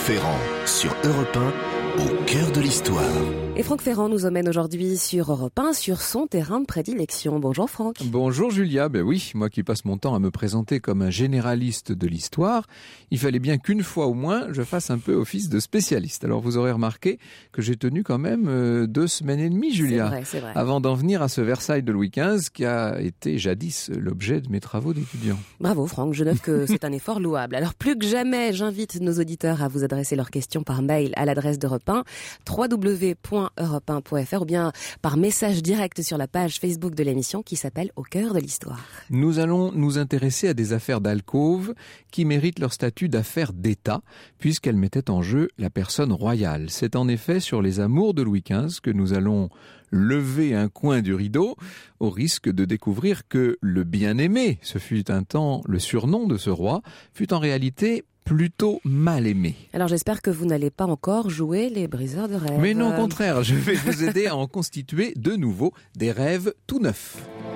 Ferrand, sur Europe 1, au cœur de l'histoire. Et Franck Ferrand nous emmène aujourd'hui sur Europe 1, sur son terrain de prédilection. Bonjour Franck. Bonjour Julia, ben oui, moi qui passe mon temps à me présenter comme un généraliste de l'histoire, il fallait bien qu'une fois au moins je fasse un peu office de spécialiste. Alors vous aurez remarqué que j'ai tenu quand même 2 semaines et demie, Julia, c'est vrai. avant d'en venir à ce Versailles de Louis XV qui a été jadis l'objet de mes travaux d'étudiant. Bravo Franck, je note que c'est un effort louable. Alors plus que jamais, j'invite nos auditeurs à vous adresser leurs questions par mail à l'adresse d'Europe 1, www.europe1.fr ou bien par message direct sur la page Facebook de l'émission qui s'appelle Au cœur de l'histoire. Nous allons nous intéresser à des affaires d'alcôve qui méritent leur statut d'affaires d'État puisqu'elles mettaient en jeu la personne royale. C'est en effet sur les amours de Louis XV que nous allons lever un coin du rideau au risque de découvrir que le bien-aimé, ce fut un temps le surnom de ce roi, fut en réalité plutôt mal aimé. Alors j'espère que vous n'allez pas encore jouer les briseurs de rêves. Mais non, au contraire, je vais vous aider à en constituer de nouveau des rêves tout neufs.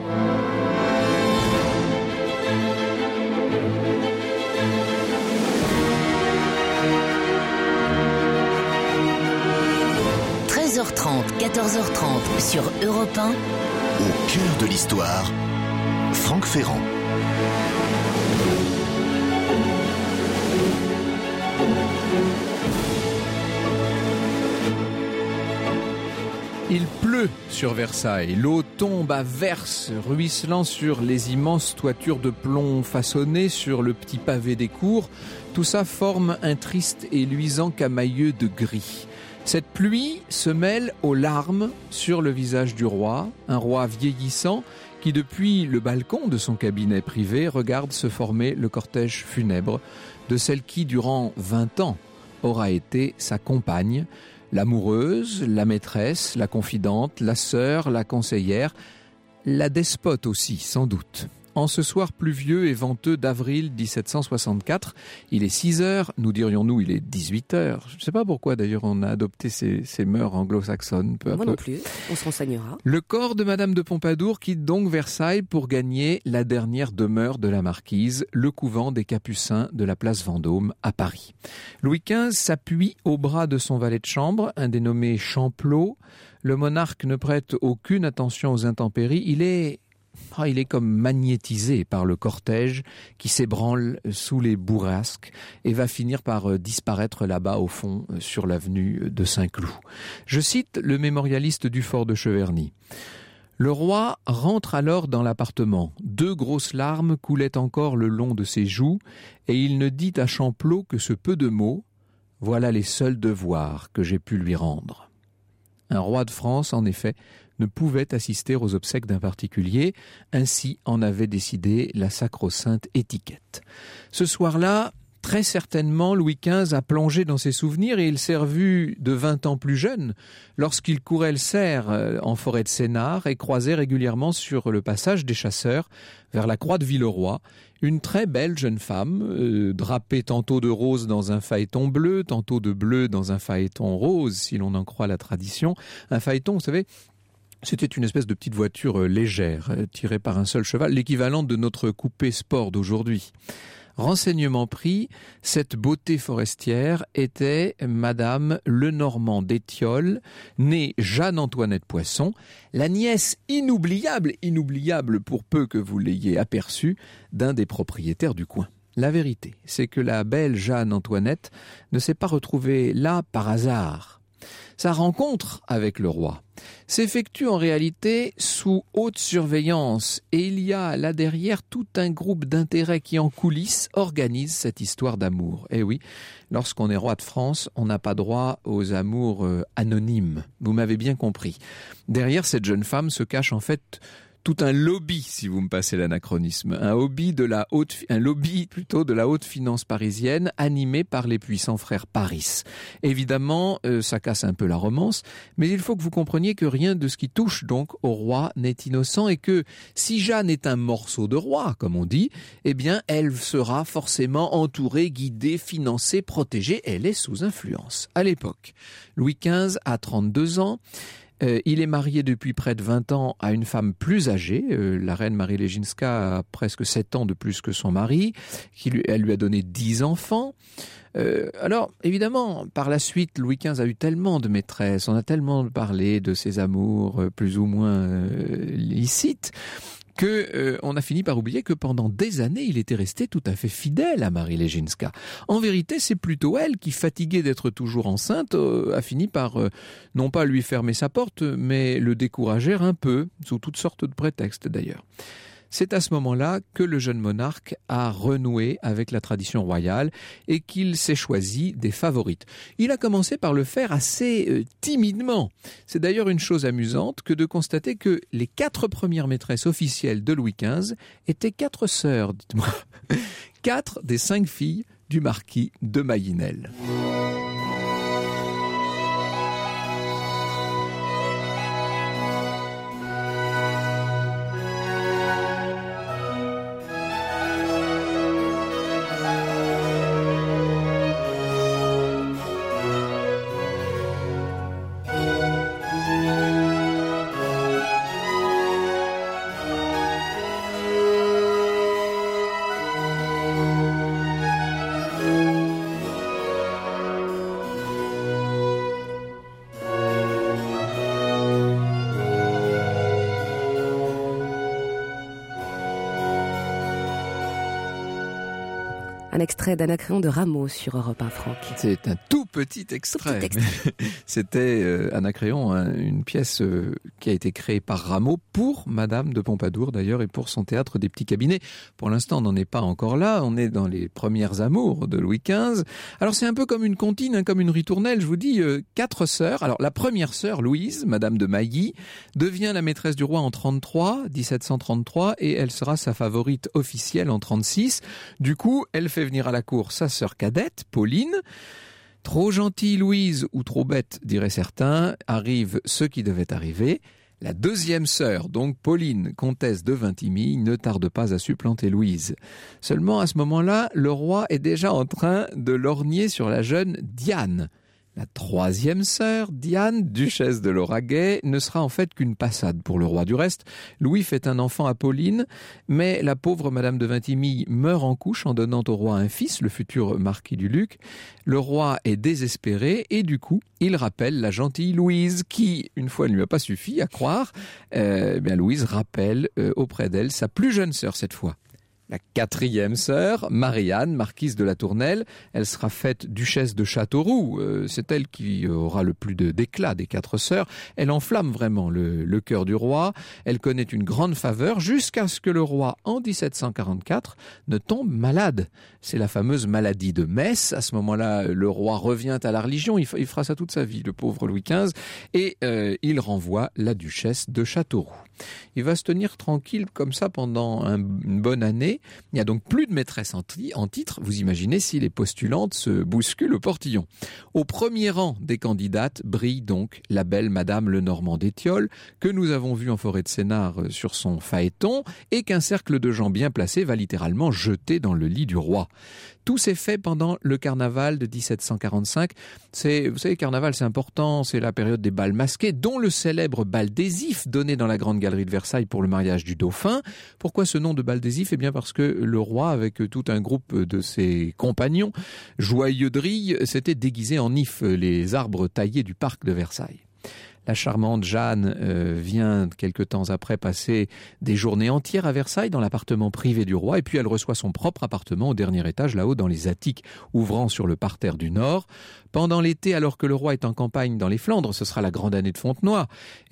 h 14h30 sur Europe 1. Au cœur de l'histoire, Franck Ferrand. Il pleut sur Versailles, l'eau tombe à verse, ruisselant sur les immenses toitures de plomb façonnées, sur le petit pavé des cours. Tout ça forme un triste et luisant camailleux de gris. Cette pluie se mêle aux larmes sur le visage du roi, un roi vieillissant qui depuis le balcon de son cabinet privé regarde se former le cortège funèbre de celle qui durant 20 ans aura été sa compagne, l'amoureuse, la maîtresse, la confidente, la sœur, la conseillère, la despote aussi sans doute. En ce soir pluvieux et venteux d'avril 1764, il est 6 heures, nous dirions-nous il est 18 heures. Je ne sais pas pourquoi d'ailleurs on a adopté ces mœurs anglo-saxonnes peu à peu. Moi non plus, on se renseignera. Le corps de Madame de Pompadour quitte donc Versailles pour gagner la dernière demeure de la marquise, le couvent des Capucins de la place Vendôme à Paris. Louis XV s'appuie au bras de son valet de chambre, un dénommé Champlot. Le monarque ne prête aucune attention aux intempéries, il est comme magnétisé par le cortège qui s'ébranle sous les bourrasques et va finir par disparaître là-bas au fond sur l'avenue de Saint-Cloud. Je cite le mémorialiste du fort de Cheverny. Le roi rentre alors dans l'appartement. 2 grosses larmes coulaient encore le long de ses joues et il ne dit à Champlot que ce peu de mots, voilà les seuls devoirs que j'ai pu lui rendre. Un roi de France, en effet, ne pouvait assister aux obsèques d'un particulier, ainsi en avait décidé la sacro-sainte étiquette. Ce soir-là, très certainement, Louis XV a plongé dans ses souvenirs et il s'est revu de 20 ans plus jeune, lorsqu'il courait le cerf en forêt de Sénart et croisait régulièrement sur le passage des chasseurs vers la croix de Villeroy, une très belle jeune femme, drapée tantôt de rose dans un phaéton bleu, tantôt de bleu dans un phaéton rose, si l'on en croit la tradition. Un phaéton, vous savez, c'était une espèce de petite voiture légère, tirée par un seul cheval, l'équivalent de notre coupé sport d'aujourd'hui. Renseignement pris, cette beauté forestière était Madame Lenormand d'Étiolles, née Jeanne-Antoinette Poisson, la nièce inoubliable pour peu que vous l'ayez aperçue, d'un des propriétaires du coin. La vérité, c'est que la belle Jeanne-Antoinette ne s'est pas retrouvée là par hasard. Sa rencontre avec le roi s'effectue en réalité sous haute surveillance et il y a là derrière tout un groupe d'intérêts qui en coulisses organisent cette histoire d'amour. Et oui, lorsqu'on est roi de France, on n'a pas droit aux amours anonymes. Vous m'avez bien compris. Derrière cette jeune femme se cache en fait tout un lobby, si vous me passez l'anachronisme, un lobby de la haute finance parisienne animé par les puissants frères Paris. Évidemment, ça casse un peu la romance, mais il faut que vous compreniez que rien de ce qui touche donc au roi n'est innocent et que si Jeanne est un morceau de roi, comme on dit, eh bien elle sera forcément entourée, guidée, financée, protégée. Elle est sous influence. À l'époque, Louis XV a 32 ans. Il est marié depuis près de 20 ans à une femme plus âgée. La reine Marie Ležinska a presque 7 ans de plus que son mari. Elle lui a donné 10 enfants. Alors, évidemment, par la suite, Louis XV a eu tellement de maîtresses, on a tellement parlé de ses amours plus ou moins licites, que on a fini par oublier que pendant des années, il était resté tout à fait fidèle à Marie Ležinska. En vérité, c'est plutôt elle qui, fatiguée d'être toujours enceinte, a fini par, non pas lui fermer sa porte, mais le décourager un peu, sous toutes sortes de prétextes d'ailleurs. C'est à ce moment-là que le jeune monarque a renoué avec la tradition royale et qu'il s'est choisi des favorites. Il a commencé par le faire assez timidement. C'est d'ailleurs une chose amusante que de constater que les 4 premières maîtresses officielles de Louis XV étaient 4 sœurs, dites-moi. 4 des 5 filles du marquis de Mayinel. Un extrait d'Anacréon de Rameau sur Europe 1, Franck. C'est un tout petit extrait. C'était Anacréon, une pièce qui a été créée par Rameau pour Madame de Pompadour d'ailleurs et pour son théâtre des petits cabinets. Pour l'instant, on n'en est pas encore là. On est dans les premières amours de Louis XV. Alors c'est un peu comme une comptine, comme une ritournelle. Je vous dis 4 sœurs. Alors la première sœur, Louise, Madame de Mailly, devient la maîtresse du roi en 1733, et elle sera sa favorite officielle en 36. Du coup, elle fait venir à la cour sa sœur cadette, Pauline. Trop gentille Louise, ou trop bête, diraient certains, arrive ce qui devait arriver. La deuxième sœur, donc Pauline, comtesse de Vintimille, ne tarde pas à supplanter Louise. Seulement, à ce moment-là, le roi est déjà en train de lorgner sur la jeune Diane. La troisième sœur, Diane, duchesse de Lauragais, ne sera en fait qu'une passade pour le roi. Du reste, Louis fait un enfant à Pauline, mais la pauvre Madame de Vintimille meurt en couche en donnant au roi un fils, le futur marquis du Luc. Le roi est désespéré et du coup, il rappelle la gentille Louise qui, une fois ne lui a pas suffi à croire, Louise rappelle auprès d'elle sa plus jeune sœur cette fois. La quatrième sœur, Marie-Anne, marquise de la Tournelle, elle sera faite duchesse de Châteauroux. C'est elle qui aura le plus d'éclat des 4 sœurs. Elle enflamme vraiment le cœur du roi. Elle connaît une grande faveur jusqu'à ce que le roi, en 1744, ne tombe malade. C'est la fameuse maladie de Metz. À ce moment-là, le roi revient à la religion. Il fera ça toute sa vie, le pauvre Louis XV. Et il renvoie la duchesse de Châteauroux. Il va se tenir tranquille comme ça pendant une bonne année. Il n'y a donc plus de maîtresse en titre. Vous imaginez si les postulantes se bousculent au portillon. Au premier rang des candidates brille donc la belle Madame Lenormand d'Étiolles, que nous avons vue en forêt de Sénart sur son phaéton, et qu'un cercle de gens bien placés va littéralement jeter dans le lit du roi. Tout s'est fait pendant le carnaval de 1745. Vous savez, carnaval, c'est important, c'est la période des bals masqués, dont le célèbre bal des Ifs donné dans la grande galerie de Versailles pour le mariage du dauphin. Pourquoi ce nom de bal des Ifs ? Eh bien parce que le roi, avec tout un groupe de ses compagnons, joyeux drilles, s'était déguisé en ifs, les arbres taillés du parc de Versailles. La charmante Jeanne vient quelque temps après passer des journées entières à Versailles dans l'appartement privé du roi, et puis elle reçoit son propre appartement au dernier étage là-haut dans les attiques ouvrant sur le parterre du Nord. Pendant l'été, alors que le roi est en campagne dans les Flandres, ce sera la grande année de Fontenoy,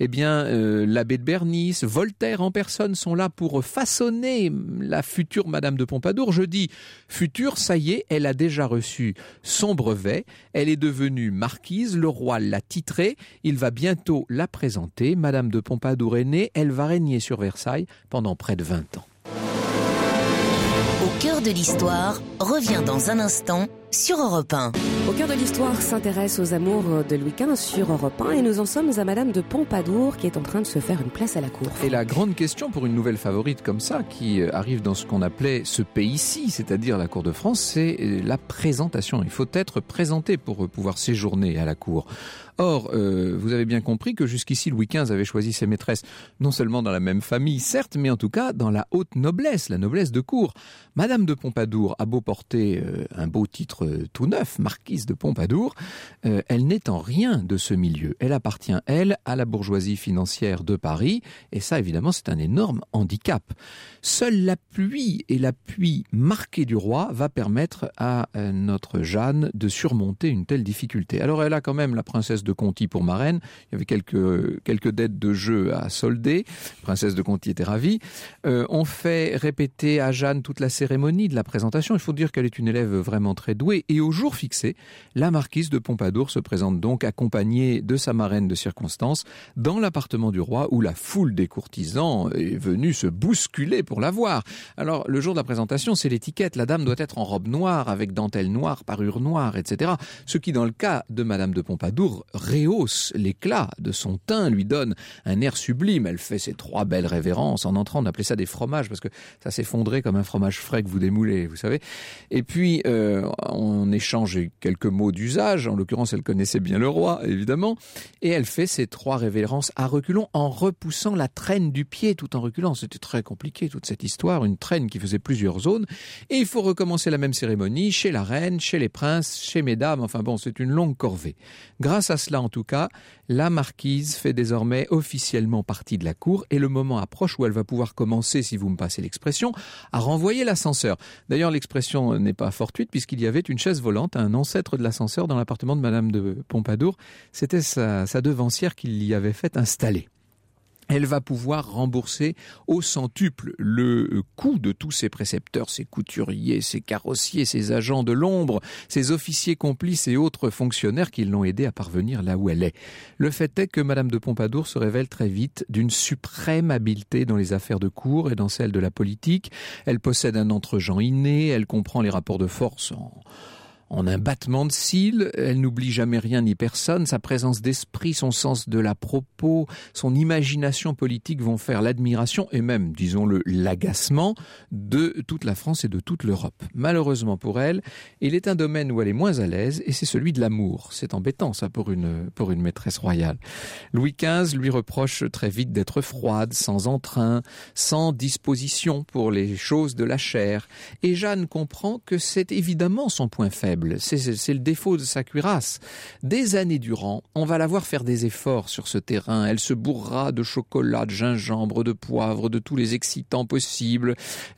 l'abbé de Bernis, Voltaire en personne sont là pour façonner la future Madame de Pompadour. Je dis future, ça y est, elle a déjà reçu son brevet, elle est devenue marquise, le roi l'a titrée, il va bientôt la présenter. Madame de Pompadour est née, elle va régner sur Versailles pendant près de 20 ans. Au cœur de l'histoire revient dans un instant sur Europe 1. Au cœur de l'histoire s'intéresse aux amours de Louis XV sur Europe 1 et nous en sommes à Madame de Pompadour qui est en train de se faire une place à la cour. Et la grande question pour une nouvelle favorite comme ça qui arrive dans ce qu'on appelait ce pays-ci, c'est-à-dire la cour de France, c'est la présentation. Il faut être présenté pour pouvoir séjourner à la cour. Or, vous avez bien compris que jusqu'ici, Louis XV avait choisi ses maîtresses non seulement dans la même famille, certes, mais en tout cas dans la haute noblesse, la noblesse de cour. Madame de Pompadour a beau porter un beau titre tout neuf, marquise de Pompadour, elle n'est en rien de ce milieu. Elle appartient, elle, à la bourgeoisie financière de Paris, et ça, évidemment, c'est un énorme handicap. Seul l'appui marqué du roi va permettre à notre Jeanne de surmonter une telle difficulté. Alors, elle a quand même la princesse de Conti pour marraine. Il y avait quelques dettes de jeu à solder. La princesse de Conti était ravie. On fait répéter à Jeanne toute la cérémonie de la présentation. Il faut dire qu'elle est une élève vraiment très douée. Et au jour fixé, la marquise de Pompadour se présente donc accompagnée de sa marraine de circonstance dans l'appartement du roi où la foule des courtisans est venue se bousculer pour la voir. Alors, le jour de la présentation, c'est l'étiquette. La dame doit être en robe noire, avec dentelle noire, parure noire, etc. Ce qui, dans le cas de Madame de Pompadour, rehausse l'éclat de son teint, lui donne un air sublime. Elle fait ses 3 belles révérences. En entrant, on appelait ça des fromages, parce que ça s'effondrait comme un fromage frais que vous démoulez, vous savez. Et puis, on échange quelques mots d'usage. En l'occurrence, elle connaissait bien le roi, évidemment. Et elle fait ses 3 révérences à reculons, en repoussant la traîne du pied tout en reculant. C'était très compliqué, toute cette histoire. Une traîne qui faisait plusieurs zones. Et il faut recommencer la même cérémonie chez la reine, chez les princes, chez mesdames. Enfin bon, c'est une longue corvée. Grâce à cela, en tout cas, la marquise fait désormais officiellement partie de la cour et le moment approche où elle va pouvoir commencer, si vous me passez l'expression, à renvoyer l'ascenseur. D'ailleurs, l'expression n'est pas fortuite puisqu'il y avait une chaise volante, un ancêtre de l'ascenseur dans l'appartement de Madame de Pompadour. C'était sa devancière qui l'y avait fait installer. Elle va pouvoir rembourser au centuple le coût de tous ses précepteurs, ses couturiers, ses carrossiers, ses agents de l'ombre, ses officiers complices et autres fonctionnaires qui l'ont aidé à parvenir là où elle est. Le fait est que Madame de Pompadour se révèle très vite d'une suprême habileté dans les affaires de cour et dans celles de la politique. Elle possède un entre-gens inné, elle comprend les rapports de force en un battement de cils, elle n'oublie jamais rien ni personne, sa présence d'esprit, son sens de la propos, son imagination politique vont faire l'admiration et même, disons-le, l'agacement de toute la France et de toute l'Europe. Malheureusement pour elle, il est un domaine où elle est moins à l'aise et c'est celui de l'amour. C'est embêtant ça pour une maîtresse royale. Louis XV lui reproche très vite d'être froide, sans entrain, sans disposition pour les choses de la chair. Et Jeanne comprend que c'est évidemment son point faible. C'est le défaut de sa cuirasse. Des années durant, on va la voir faire des efforts sur ce terrain. Elle se bourrera de chocolat, de gingembre, de poivre, de tous les excitants possibles.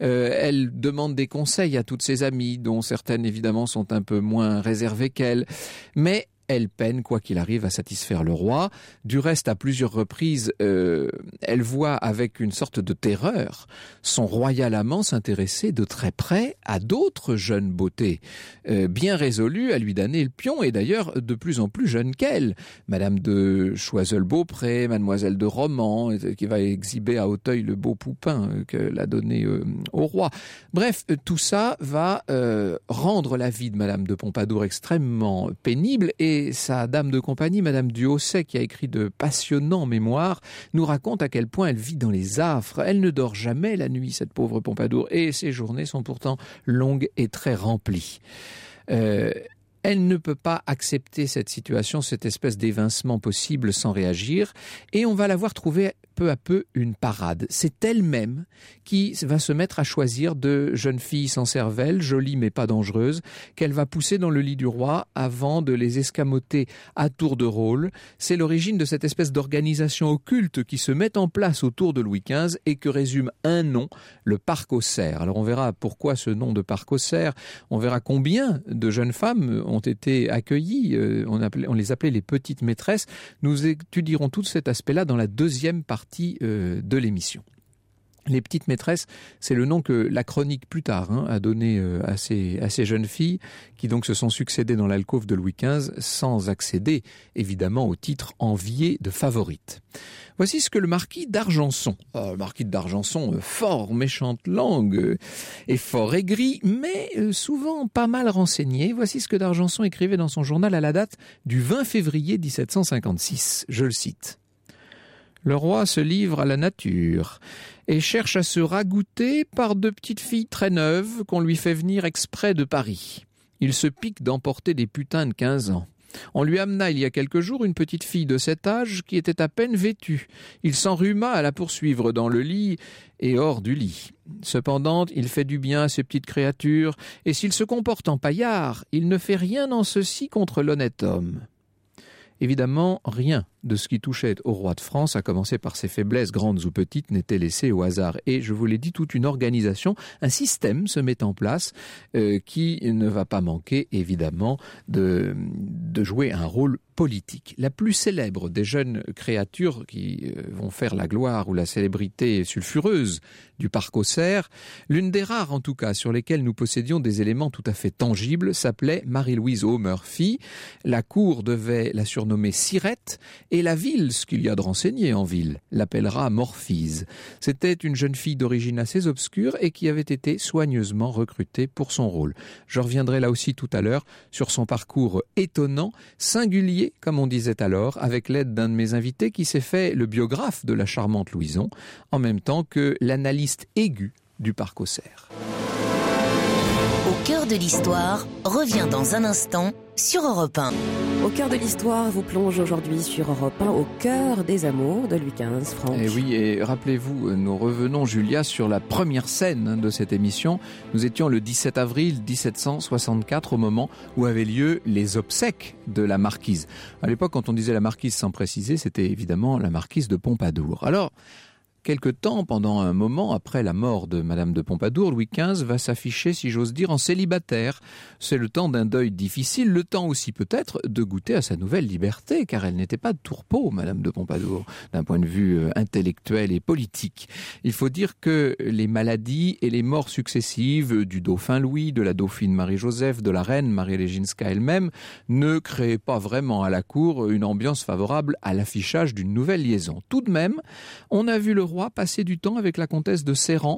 Elle demande des conseils à toutes ses amies, dont certaines évidemment sont un peu moins réservées qu'elle. Mais elle peine, quoi qu'il arrive, à satisfaire le roi. Du reste, à plusieurs reprises, elle voit avec une sorte de terreur son royal amant s'intéresser de très près à d'autres jeunes beautés, bien résolues à lui donner le pion, et d'ailleurs de plus en plus jeunes qu'elle. Madame de Choiseul-Beaupré, mademoiselle de Romans, qui va exhiber à Auteuil le beau poupin qu'elle a donné au roi. Bref, tout ça va rendre la vie de Madame de Pompadour extrêmement pénible, et sa dame de compagnie, Madame du Hausset, qui a écrit de passionnants mémoires, nous raconte à quel point elle vit dans les affres. Elle ne dort jamais la nuit, cette pauvre Pompadour, et ses journées sont pourtant longues et très remplies. Elle ne peut pas accepter cette situation, cette espèce d'évincement possible sans réagir, et on va la voir trouver peu à peu une parade. C'est elle-même qui va se mettre à choisir de jeunes filles sans cervelle, jolies mais pas dangereuses, qu'elle va pousser dans le lit du roi avant de les escamoter à tour de rôle. C'est l'origine de cette espèce d'organisation occulte qui se met en place autour de Louis XV et que résume un nom, le Parc aux Cerfs. Alors on verra pourquoi ce nom de Parc aux Cerfs, on verra combien de jeunes femmes ont été accueillies, on les appelait les petites maîtresses. Nous étudierons tout cet aspect-là dans la deuxième partie de l'émission. Les petites maîtresses, c'est le nom que la chronique plus tard a donné à ces jeunes filles qui donc se sont succédées dans l'alcôve de Louis XV sans accéder évidemment au titre envié de favorite. Voici ce que le marquis d'Argenson, fort méchante langue et fort aigri, mais souvent pas mal renseigné, voici ce que d'Argenson écrivait dans son journal à la date du 20 février 1756. Je le cite. Le roi se livre à la nature et cherche à se ragoûter par de petites filles très neuves qu'on lui fait venir exprès de Paris. Il se pique d'emporter des putains de 15 ans. On lui amena il y a quelques jours une petite fille de cet âge qui était à peine vêtue. Il s'enrhuma à la poursuivre dans le lit et hors du lit. Cependant, il fait du bien à ces petites créatures, et s'il se comporte en paillard, il ne fait rien en ceci contre l'honnête homme. » Évidemment, rien de ce qui touchait au roi de France, à commencer par ses faiblesses grandes ou petites, n'était laissé au hasard. Et je vous l'ai dit, toute une organisation, un système se met en place qui ne va pas manquer, évidemment, de jouer un rôle politique. La plus célèbre des jeunes créatures qui vont faire la gloire ou la célébrité sulfureuse du parc Auxerre, l'une des rares en tout cas sur lesquelles nous possédions des éléments tout à fait tangibles, s'appelait Marie-Louise O'Murphy. La cour devait la surnommer Sirette et la ville, ce qu'il y a de renseigné en ville, l'appellera Morphise. C'était une jeune fille d'origine assez obscure et qui avait été soigneusement recrutée pour son rôle. Je reviendrai là aussi tout à l'heure sur son parcours étonnant, singulier, comme on disait alors, avec l'aide d'un de mes invités qui s'est fait le biographe de la charmante Louison, en même temps que l'analyste aigu du parc Auxerre. Au cœur de l'histoire revient dans un instant sur Europe 1. Au cœur de l'histoire vous plonge aujourd'hui sur Europe 1 au cœur des amours de Louis XV, Franck. Et oui, et rappelez-vous, nous revenons, Julia, sur la première scène de cette émission. Nous étions le 17 avril 1764 au moment où avaient lieu les obsèques de la marquise. À l'époque, quand on disait la marquise sans préciser, c'était évidemment la marquise de Pompadour. Alors, quelque temps, pendant un moment après la mort de Madame de Pompadour, Louis XV va s'afficher, si j'ose dire, en célibataire. C'est le temps d'un deuil difficile, le temps aussi peut-être de goûter à sa nouvelle liberté, car elle n'était pas de tourpeau, Madame de Pompadour, d'un point de vue intellectuel et politique. Il faut dire que les maladies et les morts successives du dauphin Louis, de la dauphine Marie-Joseph, de la reine Marie Leginska elle-même, ne créaient pas vraiment à la cour une ambiance favorable à l'affichage d'une nouvelle liaison. Tout de même, on a vu le roi passer du temps avec la comtesse de Serran.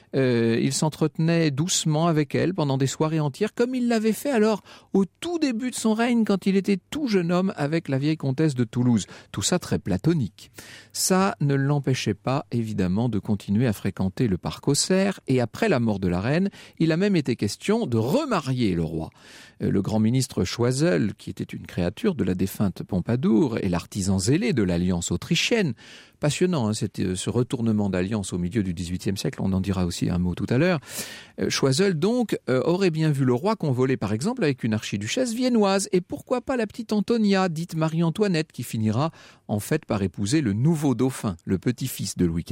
Il s'entretenait doucement avec elle pendant des soirées entières, comme il l'avait fait alors au tout début de son règne, quand il était tout jeune homme avec la vieille comtesse de Toulouse. Tout ça très platonique. Ça ne l'empêchait pas, évidemment, de continuer à fréquenter le parc Auxerre, et après la mort de la reine, il a même été question de remarier le roi. Le grand ministre Choiseul, qui était une créature de la défunte Pompadour, et l'artisan zélé de l'alliance autrichienne, passionnant, c'était ce retournement d'alliance au milieu du XVIIIe siècle, on en dira aussi un mot tout à l'heure. Choiseul, donc, aurait bien vu le roi convoler, par exemple, avec une archiduchesse viennoise, et pourquoi pas la petite Antonia, dite Marie-Antoinette, qui finira en fait par épouser le nouveau dauphin, le petit-fils de Louis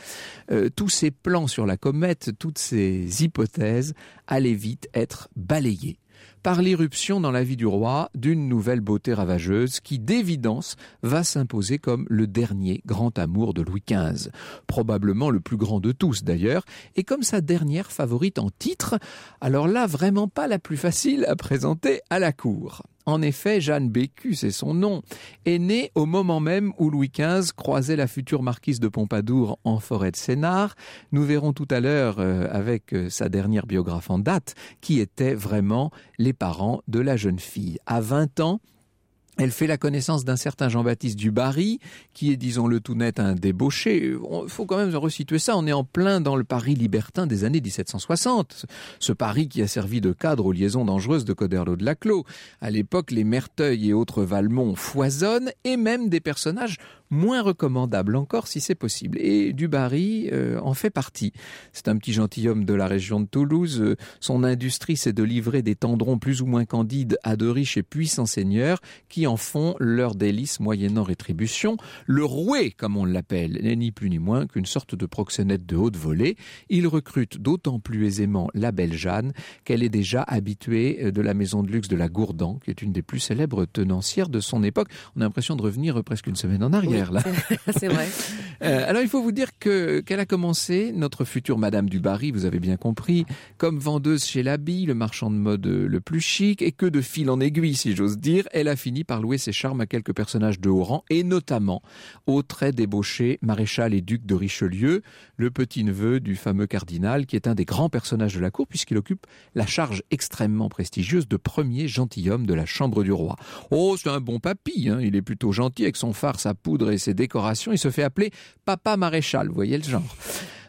XV. Tous ces plans sur la comète, toutes ces hypothèses allaient vite être balayées par l'irruption dans la vie du roi d'une nouvelle beauté ravageuse qui, d'évidence, va s'imposer comme le dernier grand amour de Louis XV. Probablement le plus grand de tous, d'ailleurs, et comme sa dernière favorite en titre, alors là, vraiment pas la plus facile à présenter à la cour. En effet, Jeanne Bécu, c'est son nom, est née au moment même où Louis XV croisait la future marquise de Pompadour en forêt de Sénart. Nous verrons tout à l'heure, avec sa dernière biographe en date, qui étaient vraiment les parents de la jeune fille. À 20 ans, elle fait la connaissance d'un certain Jean-Baptiste du Barry, qui est, disons-le tout net, un débauché. Il faut quand même resituer ça. On est en plein dans le Paris libertin des années 1760. Ce Paris qui a servi de cadre aux liaisons dangereuses de Coderlo de Laclos. À l'époque, les Merteuil et autres Valmont foisonnent, et même des personnages moins recommandables encore, si c'est possible. Et du Barry en fait partie. C'est un petit gentilhomme de la région de Toulouse. Son industrie, c'est de livrer des tendrons plus ou moins candides à de riches et puissants seigneurs qui en font leur délice moyennant rétribution. Le roué, comme on l'appelle, n'est ni plus ni moins qu'une sorte de proxénète de haute volée. Il recrute d'autant plus aisément la belle Jeanne qu'elle est déjà habituée de la maison de luxe de la Gourdan, qui est une des plus célèbres tenancières de son époque. On a l'impression de revenir presque une semaine en arrière, là. C'est vrai. Alors, il faut vous dire qu'elle a commencé, notre future Madame du Barry, vous avez bien compris, comme vendeuse chez l'habit, le marchand de mode le plus chic, et que de fil en aiguille, si j'ose dire, elle a fini par louer ses charmes à quelques personnages de haut rang, et notamment au très débauché maréchal et duc de Richelieu, le petit-neveu du fameux cardinal, qui est un des grands personnages de la cour, puisqu'il occupe la charge extrêmement prestigieuse de premier gentilhomme de la chambre du roi. Oh, c'est un bon papy, hein, il est plutôt gentil avec son phare, sa poudre et ses décorations, il se fait appeler Papa Maréchal, vous voyez le genre.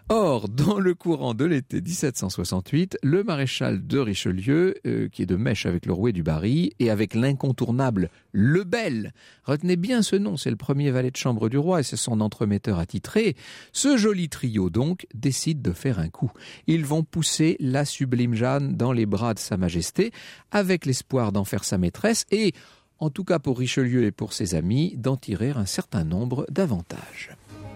Or, dans le courant de l'été 1768, le maréchal de Richelieu, qui est de mèche avec le rouet du Barry, et avec l'incontournable Lebel, retenez bien ce nom, c'est le premier valet de chambre du roi et c'est son entremetteur attitré, ce joli trio donc décide de faire un coup. Ils vont pousser la sublime Jeanne dans les bras de Sa Majesté, avec l'espoir d'en faire sa maîtresse et, en tout cas pour Richelieu et pour ses amis, d'en tirer un certain nombre d'avantages.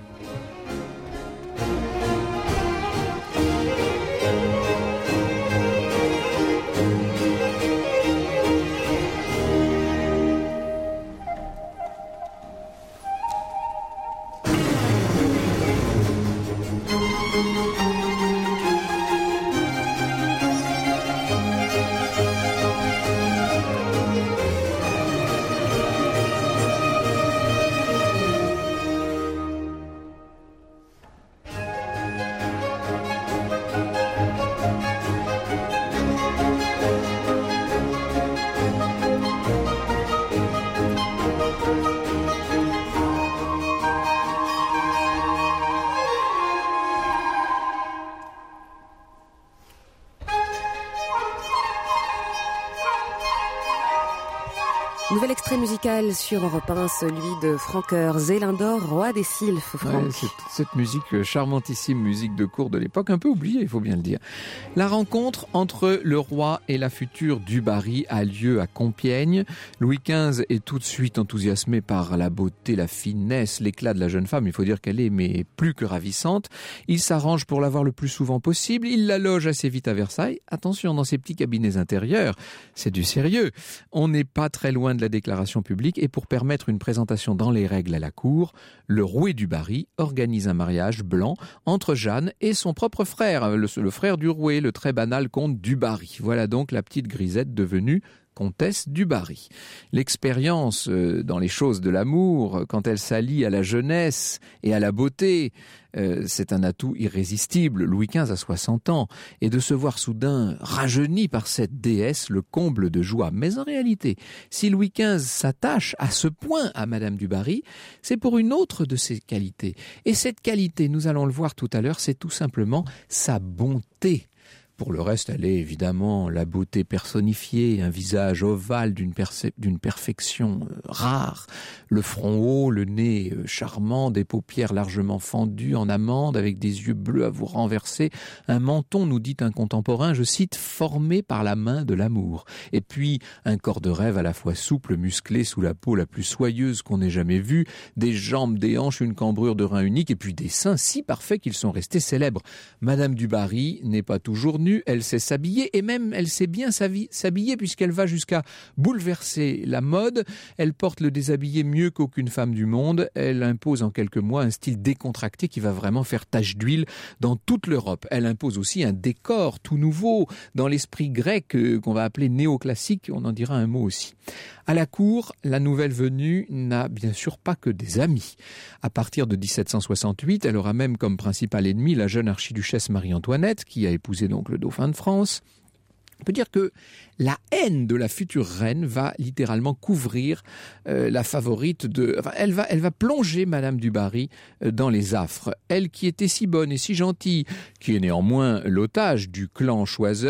Nouvel extrait musical sur Europe 1, celui de Francoeur Zélindor, roi des sylphes. Ouais, c'est cette musique, charmantissime musique de cour de l'époque, un peu oubliée, il faut bien le dire. La rencontre entre le roi et la future du Barry a lieu à Compiègne. Louis XV est tout de suite enthousiasmé par la beauté, la finesse, l'éclat de la jeune femme. Il faut dire qu'elle est mais plus que ravissante. Il s'arrange pour la voir le plus souvent possible. Il la loge assez vite à Versailles. Attention, dans ces petits cabinets intérieurs, c'est du sérieux. On n'est pas très loin de la déclaration publique et pour permettre une présentation dans les règles à la cour, le rouet du Barry organise un mariage blanc entre Jeanne et son propre frère, le frère du rouet, le très banal comte du Barry. Voilà donc la petite grisette devenue comtesse du Barry. L'expérience dans les choses de l'amour, quand elle s'allie à la jeunesse et à la beauté, c'est un atout irrésistible. Louis XV a 60 ans et de se voir soudain rajeuni par cette déesse, le comble de joie. Mais en réalité, si Louis XV s'attache à ce point à Madame du Barry, c'est pour une autre de ses qualités. Et cette qualité, nous allons le voir tout à l'heure, c'est tout simplement sa bonté. Pour le reste, elle est évidemment la beauté personnifiée, un visage ovale d'une perfection rare, le front haut, le nez charmant, des paupières largement fendues en amande, avec des yeux bleus à vous renverser, un menton, nous dit un contemporain, je cite, formé par la main de l'amour. Et puis, un corps de rêve à la fois souple, musclé, sous la peau la plus soyeuse qu'on ait jamais vue, des jambes, des hanches, une cambrure de rein unique, et puis des seins si parfaits qu'ils sont restés célèbres. Madame du Barry n'est pas toujours nue, elle sait s'habiller et même elle sait bien s'habiller puisqu'elle va jusqu'à bouleverser la mode. Elle porte le déshabillé mieux qu'aucune femme du monde. Elle impose en quelques mois un style décontracté qui va vraiment faire tache d'huile dans toute l'Europe. Elle impose aussi un décor tout nouveau dans l'esprit grec qu'on va appeler néoclassique. On en dira un mot aussi. À la cour, la nouvelle venue n'a bien sûr pas que des amis. À partir de 1768, elle aura même comme principal ennemi la jeune archiduchesse Marie-Antoinette, qui a épousé donc le dauphin de France. On peut dire que la haine de la future reine va littéralement couvrir la favorite de... Enfin, elle va plonger Madame du Barry dans les affres. Elle qui était si bonne et si gentille, qui est néanmoins l'otage du clan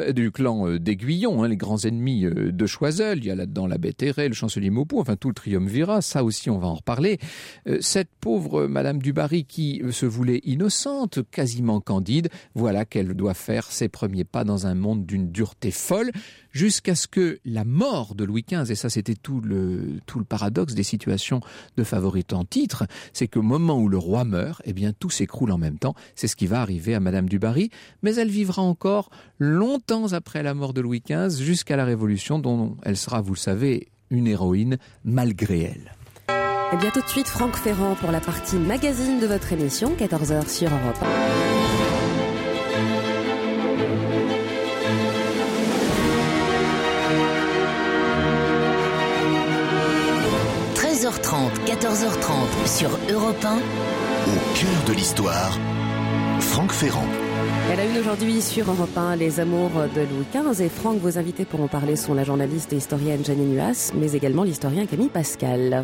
d'Aiguillon, les grands ennemis de Choiseul. Il y a là-dedans la Bétéré, le chancelier Maupoux, enfin tout le triumvirat, ça aussi on va en reparler. Cette pauvre Madame du Barry qui se voulait innocente, quasiment candide, voilà qu'elle doit faire ses premiers pas dans un monde d'une dureté folle, jusqu'à ce que la mort de Louis XV, et ça c'était tout le paradoxe des situations de favorite en titre, c'est qu'au moment où le roi meurt, eh bien tout s'écroule en même temps. C'est ce qui va arriver à Madame du Barry, mais elle vivra encore longtemps après la mort de Louis XV, jusqu'à la Révolution, dont elle sera, vous le savez, une héroïne malgré elle. Et bien tout de suite, Franck Ferrand pour la partie magazine de votre émission, 14h sur Europe 1. 13h30, 14h30 sur Europe 1. Au cœur de l'histoire, Franck Ferrand. Elle a une aujourd'hui sur Europe 1, les amours de Louis XV. Et Franck, vos invités pour en parler sont la journaliste et historienne Janine Nuas, mais également l'historien Camille Pascal.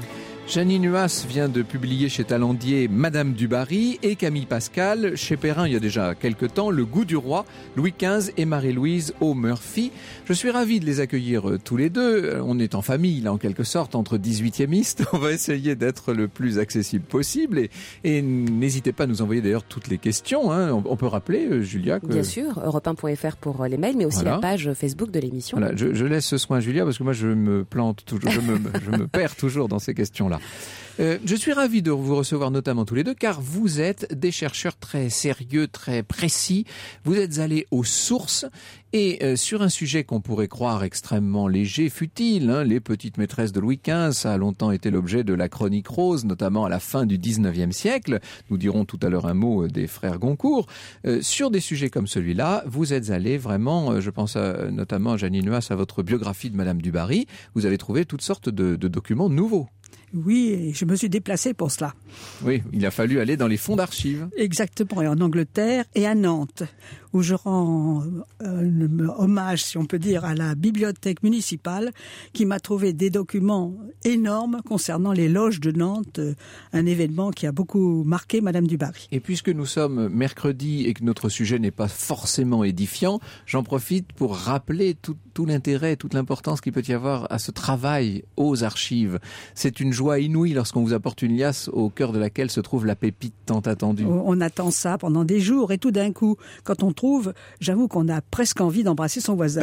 Jeannie Nuas vient de publier chez Talandier Madame du Barry et Camille Pascal chez Perrin il y a déjà quelques temps Le Goût du Roi, Louis XV et Marie-Louise O'Murphy. Je suis ravi de les accueillir tous les deux. On est en famille là en quelque sorte entre 18e-istes. On va essayer d'être le plus accessible possible et n'hésitez pas à nous envoyer d'ailleurs toutes les questions. On peut rappeler Julia que... Bien sûr, europe1.fr pour les mails mais aussi la page Facebook de l'émission. Voilà, je laisse ce soin à Julia parce que moi je me plante toujours, je me perds toujours dans ces questions-là. Je suis ravi de vous recevoir notamment tous les deux car vous êtes des chercheurs très sérieux, très précis. Vous êtes allés aux sources et sur un sujet qu'on pourrait croire extrêmement léger, futile, les petites maîtresses de Louis XV, ça a longtemps été l'objet de la chronique rose, notamment à la fin du 19e siècle. Nous dirons tout à l'heure un mot des frères Goncourt. Sur des sujets comme celui-là, vous êtes allés vraiment, je pense notamment à Jeannie Nuas, à votre biographie de Madame du Barry, vous avez trouvé toutes sortes de documents nouveaux. Oui, et je me suis déplacée pour cela. Oui, il a fallu aller dans les fonds d'archives. Exactement, et en Angleterre et à Nantes, où je rends hommage, si on peut dire, à la bibliothèque municipale qui m'a trouvé des documents énormes concernant les loges de Nantes, un événement qui a beaucoup marqué Madame du Barry. Et puisque nous sommes mercredi et que notre sujet n'est pas forcément édifiant, j'en profite pour rappeler tout l'intérêt, toute l'importance qu'il peut y avoir à ce travail aux archives. C'est une joie inouïe lorsqu'on vous apporte une liasse au cœur de laquelle se trouve la pépite tant attendue. On attend ça pendant des jours et tout d'un coup, quand on trouve, j'avoue qu'on a presque envie d'embrasser son voisin.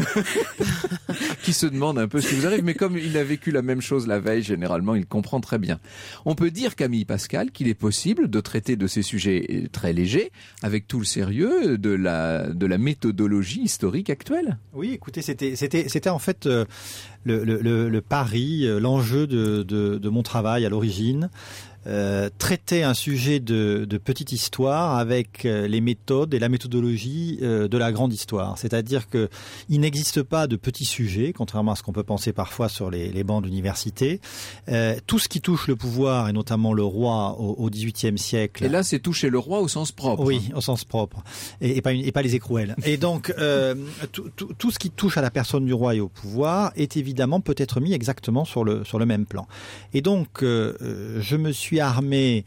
Qui se demande un peu ce qui vous arrive, mais comme il a vécu la même chose la veille, généralement, il comprend très bien. On peut dire, Camille Pascal, qu'il est possible de traiter de ces sujets très légers avec tout le sérieux de la méthodologie historique actuelle. Oui, écoutez, c'était en fait le pari, l'enjeu de mon travail à l'origine. Traiter un sujet de petite histoire avec les méthodes et la méthodologie de la grande histoire. C'est-à-dire que il n'existe pas de petits sujets, contrairement à ce qu'on peut penser parfois sur les bancs d'université. Tout ce qui touche le pouvoir, et notamment le roi au XVIIIe siècle. Et là, c'est toucher le roi au sens propre. Oui, au sens propre. Et pas les écrouelles. Et donc, tout ce qui touche à la personne du roi et au pouvoir est évidemment peut être mis exactement sur le même plan. Et donc, je me suis armé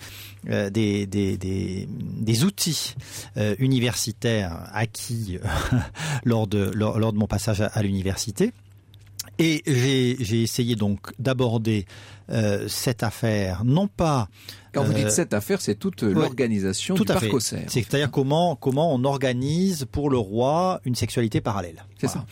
des outils universitaires acquis lors de mon passage à l'université. Et j'ai essayé donc d'aborder cette affaire, non pas... Quand vous dites cette affaire, c'est toute l'organisation du parc Auxerre. C'est-à-dire comment on organise pour le roi une sexualité parallèle. C'est ça.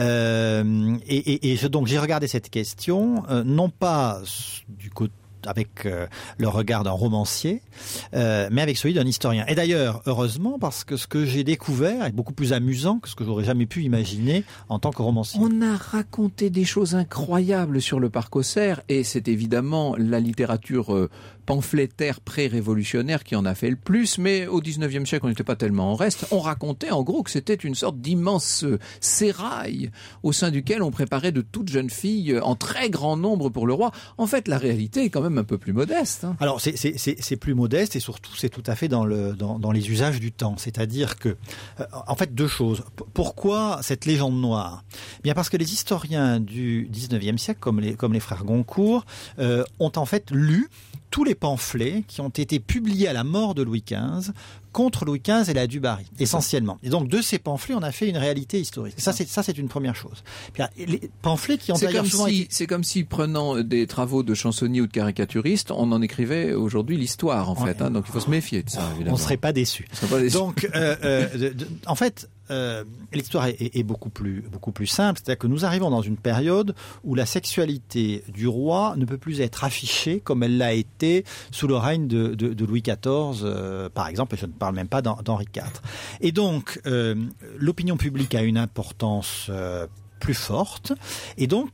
Donc j'ai regardé cette question, non pas du côté avec le regard d'un romancier, mais avec celui d'un historien. Et d'ailleurs, heureusement, parce que ce que j'ai découvert est beaucoup plus amusant que ce que j'aurais jamais pu imaginer en tant que romancier. On a raconté des choses incroyables sur le parc Auxerre, et c'est évidemment la littérature pamphlétaire pré-révolutionnaire qui en a fait le plus, mais au 19e siècle, on n'était pas tellement en reste. On racontait en gros que c'était une sorte d'immense sérail au sein duquel on préparait de toutes jeunes filles en très grand nombre pour le roi. En fait, la réalité est quand même un peu plus modeste. Alors, c'est plus modeste et surtout, c'est tout à fait dans les usages du temps. C'est-à-dire que, en fait, deux choses. Pourquoi cette légende noire ? Bien parce que les historiens du 19e siècle, comme les frères Goncourt, ont en fait lu tous les pamphlets qui ont été publiés à la mort de Louis XV contre Louis XV et la du Barry, essentiellement. Et donc, de ces pamphlets, on a fait une réalité historique. Ça, c'est une première chose. Puis, les pamphlets qui ont d'ailleurs souvent été... C'est comme si, prenant des travaux de chansonniers ou de caricaturistes, on en écrivait aujourd'hui l'histoire, en fait. Donc, il faut se méfier de ça, évidemment. On ne serait pas déçus. Donc, en fait... l'histoire est beaucoup plus simple, c'est-à-dire que nous arrivons dans une période où la sexualité du roi ne peut plus être affichée comme elle l'a été sous le règne de Louis XIV, par exemple, et je ne parle même pas d'Henri IV. Et donc, l'opinion publique a une importance plus forte, et donc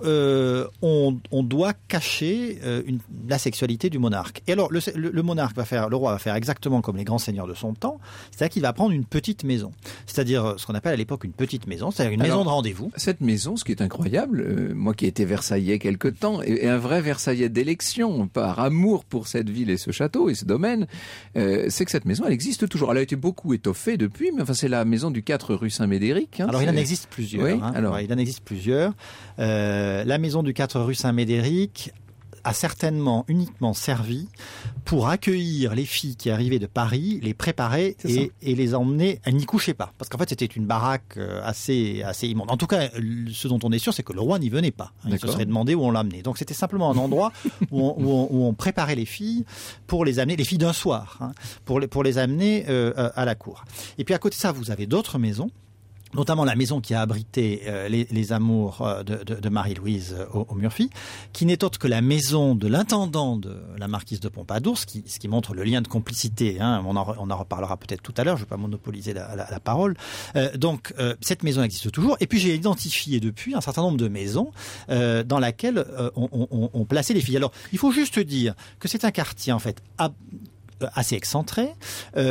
on doit cacher la sexualité du monarque. Et alors le monarque le roi va faire exactement comme les grands seigneurs de son temps, c'est-à-dire qu'il va prendre une petite maison, c'est-à-dire ce qu'on appelle à l'époque une petite maison, c'est-à-dire une maison de rendez-vous. Cette maison, ce qui est incroyable, moi qui ai été versaillais quelque temps, et un vrai versaillais d'élection, par amour pour cette ville et ce château et ce domaine, c'est que cette maison, elle existe toujours. Elle a été beaucoup étoffée depuis, mais enfin c'est la maison du 4 rue Saint-Médéric. Alors il en existe plusieurs. Oui, il en existe plusieurs. La maison du 4 rue Saint-Médéric a certainement uniquement servi pour accueillir les filles qui arrivaient de Paris, les préparer et les emmener. Elles n'y couchaient pas, parce qu'en fait c'était une baraque assez immonde. En tout cas, ce dont on est sûr, c'est que le roi n'y venait pas. Il se serait demandé où on l'amenait. Donc c'était simplement un endroit où on préparait les filles pour les amener, les filles d'un soir, pour les amener à la cour. Et puis à côté de ça, vous avez d'autres maisons, notamment la maison qui a abrité les amours de Marie-Louise au Murphy, qui n'est autre que la maison de l'intendant de la marquise de Pompadour, ce qui montre le lien de complicité. On en reparlera peut-être tout à l'heure, je ne vais pas monopoliser la parole. Donc cette maison existe toujours. Et puis j'ai identifié depuis un certain nombre de maisons dans lesquelles on plaçait les filles. Alors il faut juste dire que c'est un quartier en fait assez excentré, où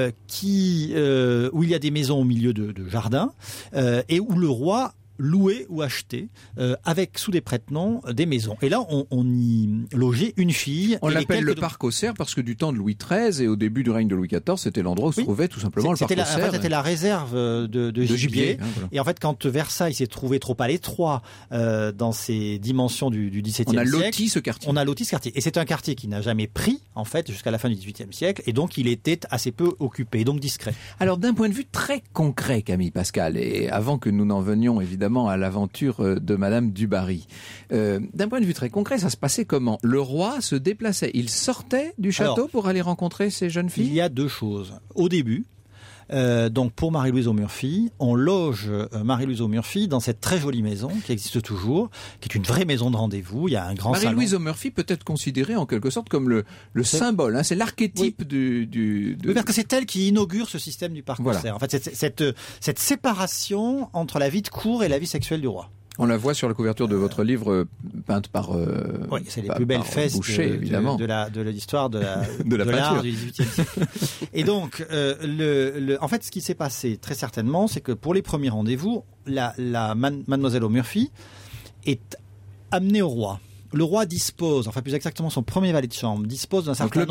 il y a des maisons au milieu de jardins, et où le roi louer ou acheter avec sous des prête-noms des maisons. Et là, on y logeait une fille. On l'appelle le parc aux cerfs parce que du temps de Louis XIII et au début du règne de Louis XIV, c'était l'endroit où se trouvait tout simplement le parc aux cerfs. En fait, c'était la réserve de gibier. Voilà. Et en fait, quand Versailles s'est trouvé trop à l'étroit dans ses dimensions du XVIIe siècle, on a loti ce quartier. On a loti ce quartier. Et c'est un quartier qui n'a jamais pris, en fait, jusqu'à la fin du XVIIIe siècle. Et donc, il était assez peu occupé, donc discret. Alors, d'un point de vue très concret, Camille Pascal, et avant que nous n'en venions évidemment à l'aventure de Madame du Barry, d'un point de vue très concret, ça se passait comment? Le roi se déplaçait, il sortait du château pour aller rencontrer ces jeunes filles? Il y a deux choses. Au début, donc pour Marie-Louise au Murphy, on loge Marie-Louise au Murphy dans cette très jolie maison qui existe toujours, qui est une vraie maison de rendez-vous. Il y a un grand salon. Marie-Louise au Murphy peut être considérée en quelque sorte comme le symbole, c'est l'archétype Oui, parce que c'est elle qui inaugure ce système du parc aux cerfs. En fait, cette séparation entre la vie de cour et la vie sexuelle du roi. On la voit sur la couverture de votre livre, peinte par oui, c'est les plus belles fesses Boucher, évidemment. de l'histoire de peinture l'art du XVIIIe siècle. Et donc, en fait, ce qui s'est passé très certainement, c'est que pour les premiers rendez-vous, Mademoiselle au Murphy est amenée au roi. Le roi dispose, enfin plus exactement son premier valet de chambre, dispose d'un certain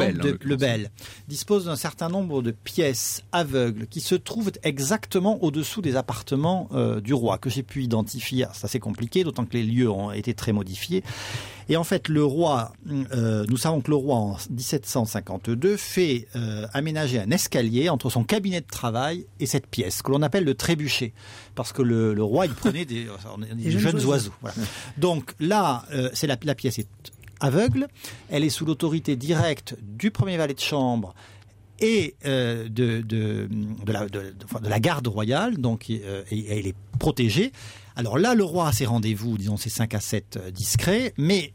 nombre de pièces aveugles qui se trouvent exactement au-dessous des appartements du roi, que j'ai pu identifier. C'est assez compliqué, d'autant que les lieux ont été très modifiés. Et en fait, le roi, nous savons que le roi en 1752 fait aménager un escalier entre son cabinet de travail et cette pièce, que l'on appelle le trébuchet, parce que le roi, il prenait des jeunes oiseaux. Voilà. Donc là, la pièce est aveugle, elle est sous l'autorité directe du premier valet de chambre et de la garde royale, donc et elle est protégée. Alors là, le roi a ses rendez-vous, disons ses 5 à 7 discrets, mais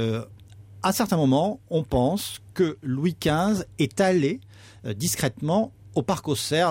à certains moments, on pense que Louis XV est allé discrètement au parc aux cerfs.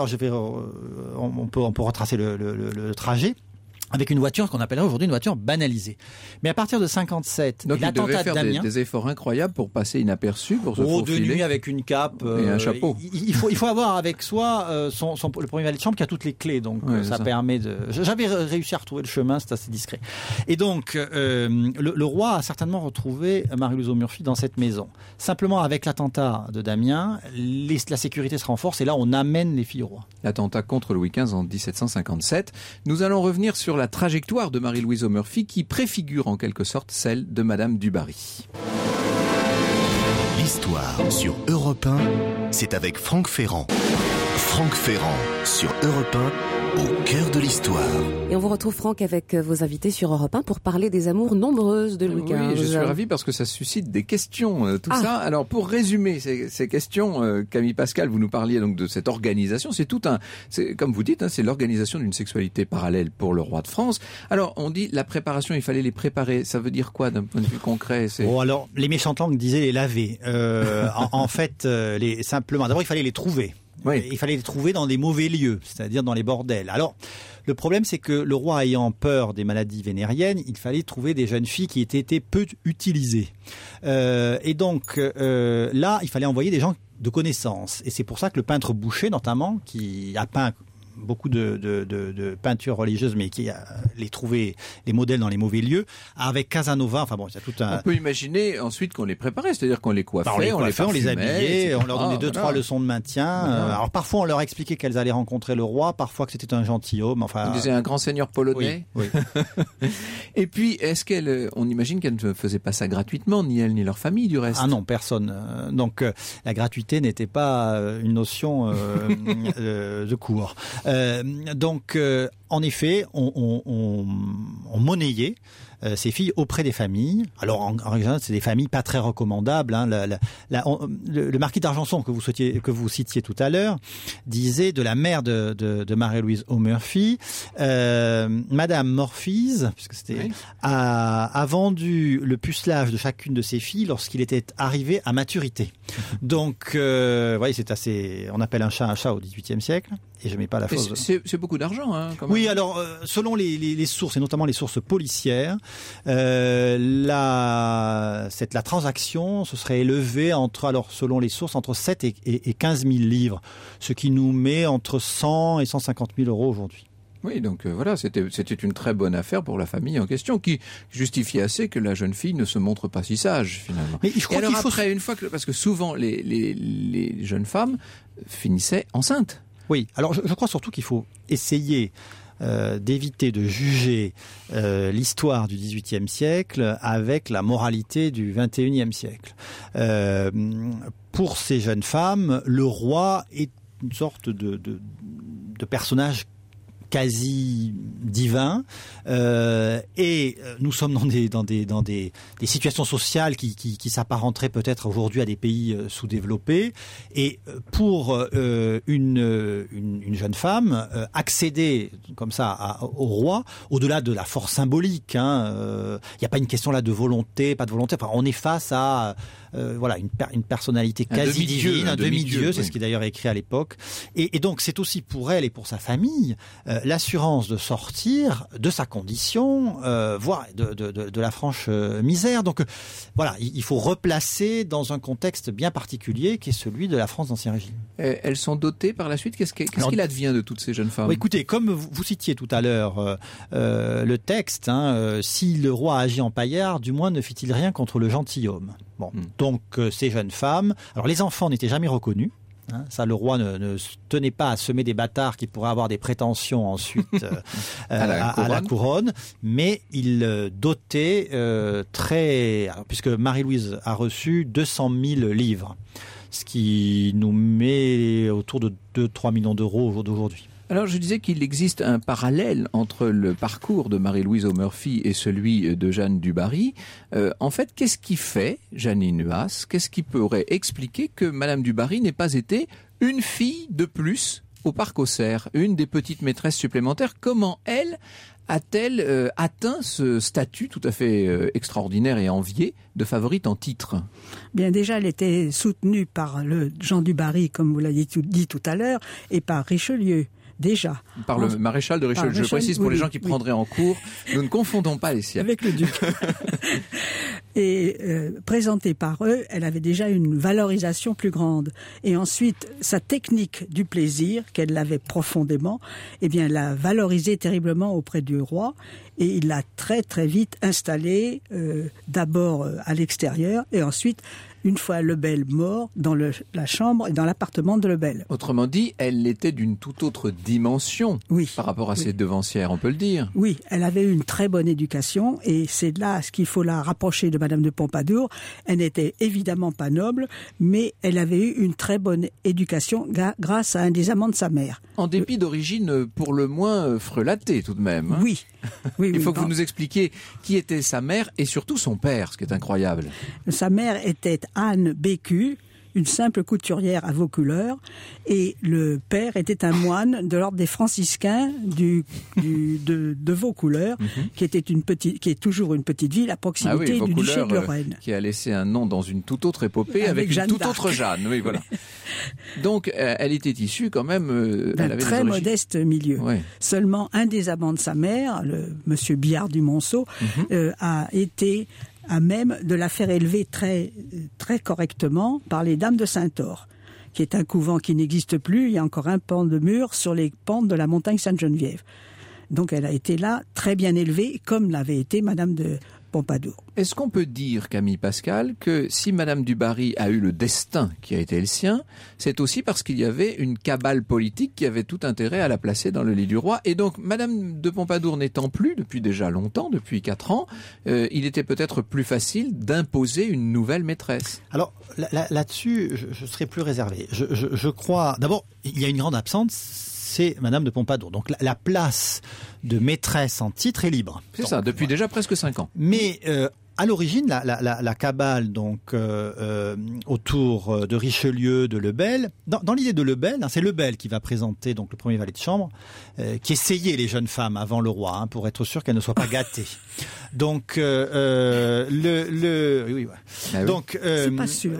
On peut retracer le trajet avec une voiture qu'on appellerait aujourd'hui une voiture banalisée. Mais à partir de 57, donc l'attentat de Damien, des efforts incroyables pour passer inaperçu, pour se faufiler. De nuit avec une cape et un chapeau. Il faut avoir avec soi le premier valet de chambre qui a toutes les clés, donc ça permet de. J'avais réussi à retrouver le chemin, c'est assez discret. Et donc le roi a certainement retrouvé Marie-Louise au Murphy dans cette maison. Simplement avec l'attentat de Damien, la sécurité se renforce et là on amène les filles au roi. L'attentat contre Louis XV en 1757. Nous allons revenir sur la trajectoire de Marie-Louise au Murphy qui préfigure en quelque sorte celle de Madame du Barry. L'histoire sur Europe 1, c'est avec Franck Ferrand. Franck Ferrand sur Europe 1, au cœur de l'histoire. Et on vous retrouve, Franck, avec vos invités sur Europe 1 pour parler des amours nombreuses de Louis XV. Oui, je suis ravi parce que ça suscite des questions, tout ça. Alors, pour résumer ces questions, Camille Pascal, vous nous parliez donc de cette organisation. Comme vous dites, c'est l'organisation d'une sexualité parallèle pour le roi de France. Alors, on dit la préparation, il fallait les préparer. Ça veut dire quoi d'un point de vue concret? Alors, les méchantes langues disaient les laver. En fait, simplement, d'abord, il fallait les trouver. Oui. Il fallait les trouver dans des mauvais lieux, c'est-à-dire dans les bordels. Alors, le problème, c'est que le roi ayant peur des maladies vénériennes, il fallait trouver des jeunes filles qui étaient peu utilisées. Et donc, là, il fallait envoyer des gens de connaissance. Et c'est pour ça que le peintre Boucher, notamment, qui a peint beaucoup de peintures religieuses, mais qui les trouvait les modèles dans les mauvais lieux. Avec Casanova, enfin bon, il y a tout un... On peut imaginer ensuite qu'on les préparait, c'est-à-dire qu'on les coiffait, on les habillait, on leur donnait 2-3 leçons de maintien. Voilà. Alors parfois on leur expliquait qu'elles allaient rencontrer le roi, parfois que c'était un gentilhomme. Enfin, on disait un grand seigneur polonais. Oui. Et puis, on imagine qu'elle ne faisait pas ça gratuitement, ni elle ni leur famille du reste. Ah non, personne. Donc la gratuité n'était pas une notion de cours. Donc en effet, on monnayait ces filles auprès des familles. Alors en général, c'est des familles pas très recommandables. Hein. Le marquis d'Argenson que vous citiez tout à l'heure disait de la mère de Marie-Louise O'Murphy, Madame Morphise, puisque c'était, a vendu le pucelage de chacune de ses filles lorsqu'il était arrivé à maturité. Donc, voyez, c'est assez. On appelle un chat au XVIIIe siècle. Et je mets pas la chose. C'est beaucoup d'argent, hein, quand même. Oui, alors selon les sources et notamment les sources policières, la transaction se serait élevée selon les sources, entre 7 et 15 000 livres, ce qui nous met entre 100 et 150 000 euros aujourd'hui. Oui, donc voilà, c'était une très bonne affaire pour la famille en question, qui justifiait assez que la jeune fille ne se montre pas si sage, finalement. Mais je crois qu'il faut... parce que souvent les jeunes femmes finissaient enceintes. Oui, alors je crois surtout qu'il faut essayer d'éviter de juger l'histoire du XVIIIe siècle avec la moralité du XXIe siècle. Pour ces jeunes femmes, le roi est une sorte de personnage quasi divin, et nous sommes dans des situations sociales qui s'apparenteraient peut-être aujourd'hui à des pays sous-développés, et pour une jeune femme accéder comme ça au roi, au-delà de la force symbolique, il n'y a pas une question là de volonté, pas de volonté, enfin on est face à une personnalité quasi divine, un demi-dieu, c'est ce qui est d'ailleurs écrit à l'époque, et donc c'est aussi pour elle et pour sa famille l'assurance de sortir de sa condition, voire de la franche misère. Donc voilà, il faut replacer dans un contexte bien particulier qui est celui de la France d'Ancien Régime. Elles sont dotées par la suite. Qu'est-ce qu'il advient de toutes ces jeunes femmes ? Écoutez, comme vous citiez tout à l'heure le texte, si le roi agit en paillard, du moins ne fit-il rien contre le gentilhomme. Bon, donc ces jeunes femmes, alors les enfants n'étaient jamais reconnus. Ça, le roi ne tenait pas à semer des bâtards qui pourraient avoir des prétentions ensuite à la couronne, mais il dotait puisque Marie-Louise a reçu 200 000 livres, ce qui nous met autour de 2-3 millions d'euros au jour d'aujourd'hui. Alors, je disais qu'il existe un parallèle entre le parcours de Marie-Louise O'Murphy et celui de Jeanne du Barry. En fait, qu'est-ce qui fait, Jeannine Huas, qu'est-ce qui pourrait expliquer que Madame du Barry n'ait pas été une fille de plus au Parc aux Cerfs, une des petites maîtresses supplémentaires? Comment elle a-t-elle atteint ce statut tout à fait extraordinaire et envié de favorite en titre? Bien, déjà, elle était soutenue par le Jean du Barry, comme vous l'avez dit tout à l'heure, et par Richelieu. Déjà. Par le maréchal de Richelieu. Je précise pour les gens qui prendraient en cours, nous ne confondons pas les siècles. Avec le duc. Et présentée par eux, elle avait déjà une valorisation plus grande. Et ensuite, sa technique du plaisir, qu'elle avait profondément, elle l'a valorisée terriblement auprès du roi. Et il l'a très très vite installée, d'abord à l'extérieur, et ensuite, une fois Lebel mort, dans la chambre et dans l'appartement de Lebel. Autrement dit, elle était d'une toute autre dimension par rapport à ses devancières, on peut le dire. Oui, elle avait eu une très bonne éducation, et c'est là ce qu'il faut la rapprocher de Madame de Pompadour. Elle n'était évidemment pas noble, mais elle avait eu une très bonne éducation grâce à un des amants de sa mère. En dépit d'origine pour le moins frelatée tout de même. Hein. Oui. Il faut que vous nous expliquiez qui était sa mère et surtout son père, ce qui est incroyable. Sa mère était Anne Bécu, une simple couturière à Vaucouleurs, et le père était un moine de l'ordre des franciscains de Vaucouleurs, qui est toujours une petite ville à proximité du duché de Lorraine. Qui a laissé un nom dans une toute autre épopée avec une toute autre Jeanne. Oui, voilà. Donc, elle était issue quand même d'un très modeste milieu. Oui. Seulement un des amants de sa mère, le monsieur Biard du Monceau, a été à même de la faire élever très, très correctement par les dames de Saint-Or, qui est un couvent qui n'existe plus. Il y a encore un pan de mur sur les pentes de la montagne Sainte-Geneviève. Donc elle a été là très bien élevée, comme l'avait été Madame de Pompadour. Est-ce qu'on peut dire, Camille Pascal, que si Madame du Barry a eu le destin qui a été le sien, c'est aussi parce qu'il y avait une cabale politique qui avait tout intérêt à la placer dans le lit du roi. Et donc, Madame de Pompadour n'étant plus depuis déjà longtemps, depuis 4 ans, il était peut-être plus facile d'imposer une nouvelle maîtresse. Alors, là-dessus, je serais plus réservé. Je crois... D'abord, il y a une grande absente, c'est Madame de Pompadour. Donc la place de maîtresse en titre est libre. C'est donc, ça, depuis déjà presque 5 ans. Mais à l'origine, la cabale donc autour de Richelieu, de Lebel, dans l'idée de Lebel, c'est Lebel qui va présenter donc le premier valet de chambre, qui essayait les jeunes femmes avant le roi pour être sûr qu'elles ne soient pas gâtées. Donc oui. Donc c'est pas sûr.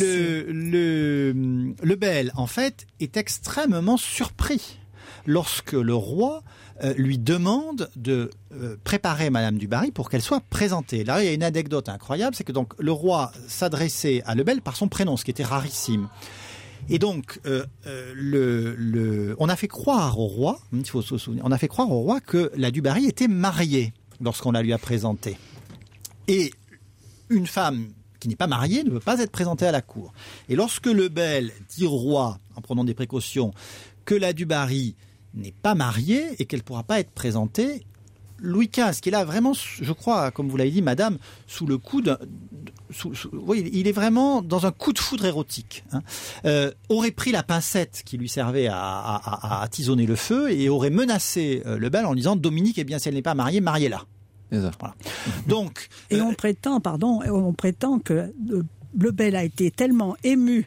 Lebel en fait est extrêmement surpris lorsque le roi lui demande de préparer Madame du Barry pour qu'elle soit présentée. Là, il y a une anecdote incroyable, c'est que donc le roi s'adressait à Lebel par son prénom, ce qui était rarissime. Et donc, on a fait croire au roi, il faut se souvenir, on a fait croire au roi que la du Barry était mariée lorsqu'on la lui a présentée. Et une femme qui n'est pas mariée ne peut pas être présentée à la cour. Et lorsque Lebel dit au roi, en prenant des précautions, que la du Barry n'est pas mariée et qu'elle ne pourra pas être présentée, Louis XV, qui est là vraiment, je crois, comme vous l'avez dit, madame, sous le coup d'un... oui, il est vraiment dans un coup de foudre érotique. Aurait pris la pincette qui lui servait à attisonner le feu et aurait menacé Lebel en disant « Dominique, eh bien, si elle n'est pas mariée, mariez-la ». Voilà. Donc, et on prétend que Lebel a été tellement ému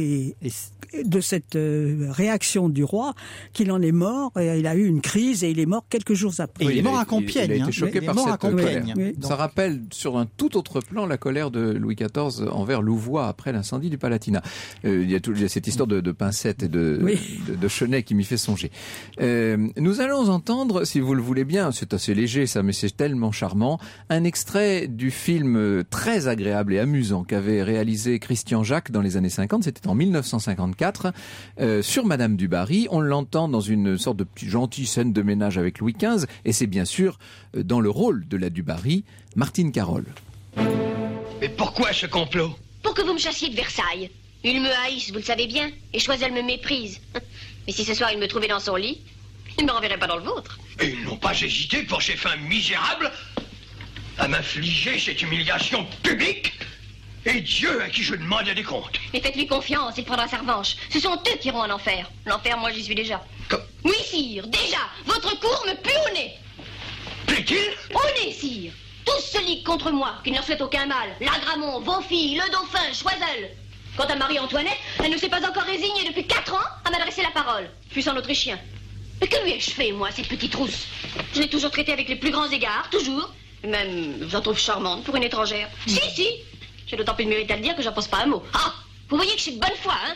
de cette réaction du roi qu'il en est mort. Il a eu une crise et il est mort quelques jours après. Et il est mort à Compiègne. Il a été choqué par cette colère. Oui. Ça rappelle sur un tout autre plan la colère de Louis XIV envers Louvois après l'incendie du Palatinat. Il y a cette histoire de pincettes et de chenets qui m'y fait songer. Nous allons entendre, si vous le voulez bien, c'est assez léger ça, mais c'est tellement charmant, un extrait du film très agréable et amusant qu'avait réalisé Christian Jacques dans les années 50, c'était en 1954, sur Madame du Barry. On l'entend dans une sorte de petite gentille scène de ménage avec Louis XV, et c'est bien sûr dans le rôle de la du Barry, Martine Carole. Mais pourquoi ce complot? Pour que vous me chassiez de Versailles. Ils me haïssent, vous le savez bien, et Choiseul me méprise. Mais si ce soir il me trouvait dans son lit, il ne me renverrait pas dans le vôtre. Et ils n'ont pas hésité pour ces fins misérables à m'infliger cette humiliation publique? Et Dieu à qui je demande des comptes. Mais faites-lui confiance, il prendra sa revanche. Ce sont eux qui iront en enfer. L'enfer, moi, j'y suis déjà. Oui, sire, déjà. Votre cour me pue au nez. Plaît-il? Au nez, sire. Tous se liguent contre moi, qui ne leur souhaitent aucun mal. La Gramont, vos filles, le Dauphin, Choiseul. Quant à Marie-Antoinette, elle ne s'est pas encore résignée depuis 4 ans à m'adresser la parole. Puissant autrichien. Mais que lui ai-je fait, moi, cette petite rousse? Je l'ai toujours traitée avec les plus grands égards, toujours. Même, je la trouve charmante pour une étrangère. Si. J'ai d'autant plus de mérite à le dire que j'en pense pas un mot. Ah, vous voyez que je suis de bonne foi, hein?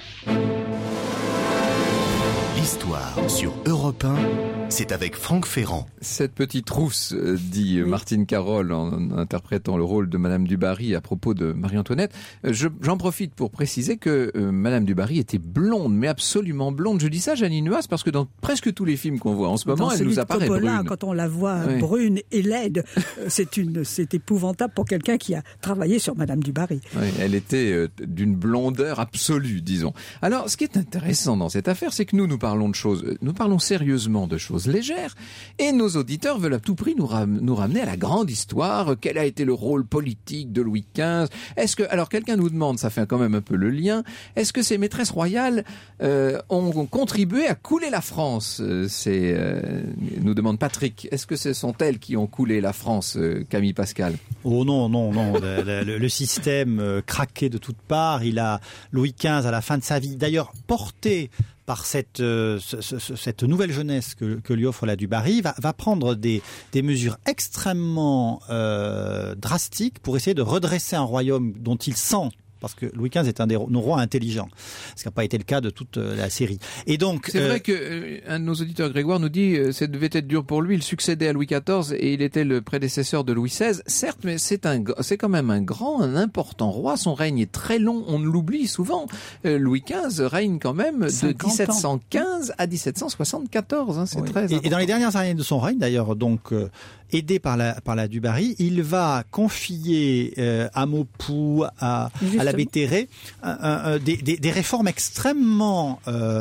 L'histoire sur Europe 1, c'est avec Franck Ferrand. Cette petite rousse, dit Martine Carole en interprétant le rôle de Madame du Barry à propos de Marie-Antoinette. J'en profite pour préciser que Madame du Barry était blonde, mais absolument blonde. Je dis ça, Janine Nuas, parce que dans presque tous les films qu'on voit en ce moment, elle nous apparaît Coppola, brune. Quand on la voit brune et laide, c'est épouvantable pour quelqu'un qui a travaillé sur Madame du Barry. Oui, elle était d'une blondeur absolue, disons. Alors, ce qui est intéressant dans cette affaire, c'est que nous parlons sérieusement de choses légères, et nos auditeurs veulent à tout prix nous ramener à la grande histoire. Quel a été le rôle politique de Louis XV? Alors quelqu'un nous demande, ça fait quand même un peu le lien, est-ce que ces maîtresses royales ont contribué à couler la France? Nous demande Patrick. Est-ce que ce sont elles qui ont coulé la France, Camille Pascal? Oh non. Le système craquait de toutes parts. Louis XV, à la fin de sa vie, d'ailleurs porté par cette nouvelle jeunesse que lui offre la du Barry, va prendre des mesures extrêmement drastiques pour essayer de redresser un royaume dont il sent parce que Louis XV est un de nos rois intelligents, ce qui n'a pas été le cas de toute la série. Et donc, c'est vrai que un de nos auditeurs, Grégoire, nous dit ça devait être dur pour lui. Il succédait à Louis XIV et il était le prédécesseur de Louis XVI. Certes, mais c'est quand même un important roi. Son règne est très long. On l'oublie souvent. Louis XV règne quand même de 1715 à 1774. C'est très important. Et dans les dernières années de son règne, d'ailleurs, donc aidé par la Dubarry, il va confier à Maupoux, à l'abbé Terray, des réformes extrêmement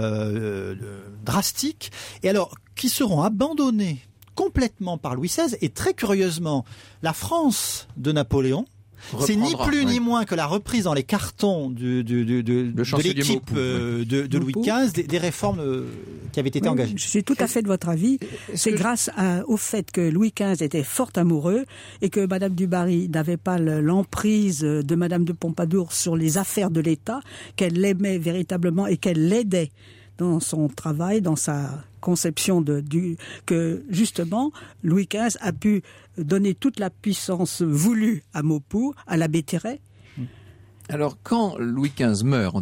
drastiques, et alors qui seront abandonnées complètement par Louis XVI. Et très curieusement, la France de Napoléon, c'est ni plus ni moins que la reprise dans les cartons de l'équipe de Louis XV des réformes qui avaient été engagées. Je suis tout à fait de votre avis. C'est grâce au fait que Louis XV était fort amoureux et que Madame du Barry n'avait pas l'emprise de Madame de Pompadour sur les affaires de l'État, qu'elle l'aimait véritablement et qu'elle l'aidait dans son travail, dans sa conception que justement Louis XV a pu donner toute la puissance voulue à Maupoux, à l'abbé Terray. Alors, quand Louis XV meurt en